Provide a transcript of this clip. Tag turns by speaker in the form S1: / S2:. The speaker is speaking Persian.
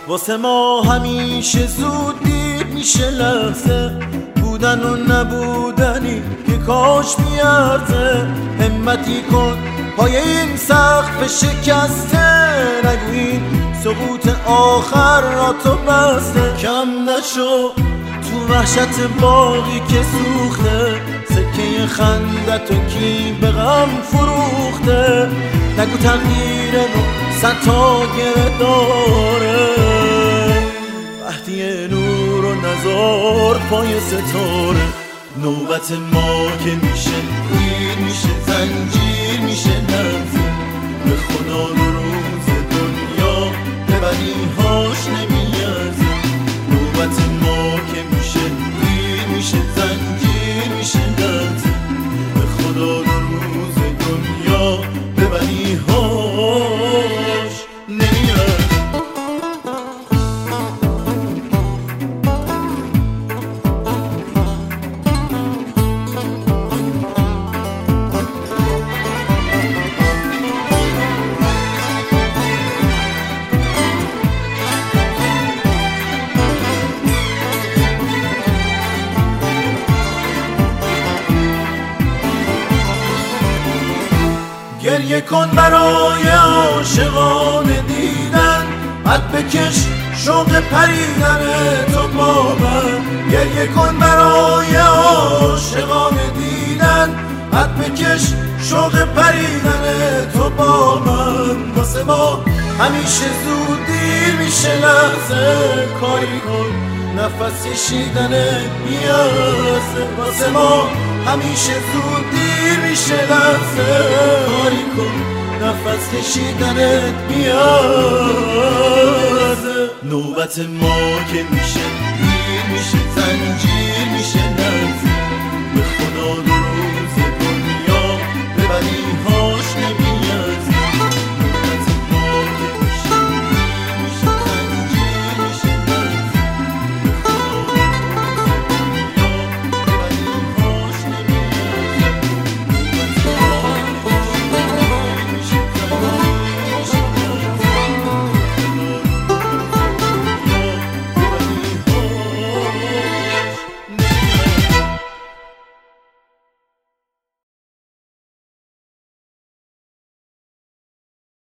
S1: واسه ما همیشه زود دیر میشه لحظه، بودن و نبودنی که کاش میارزه. همتی کن پای این سقف شکسته، نگو این سقوط آخر را تو بسته. کم نشو تو وحشت باقی که سوخته، سکه خندت و کی به غم فروخته. نگو تقدیر رو صد تا گره داره، وحدی نور و نزار پای ستاره. نوبت ما که میشه دیر میشه زنجیر میشه نرزه، به خدا دو روز دنیا ببریهاش نمیارزه. نوبت ما که میشه دیر میشه زنجیر میشه نرزه، به خدا دو روز دنیا ببریهاش نمیارزه. گریه کن برای عاشقان دیدن، حد بکش شوق پریدن تو با من. گریه کن برای عاشقان دیدن، حد بکش شوق پریدن تو با من. واسه ما همیشه زود دیر میشه لحظه، کاری کن نفس کشیدن بیازه. واسه ما همیشه زود دیر میشه لحظه، کاری کن نفس کشیدنت بیازه. نوبت ما که میشه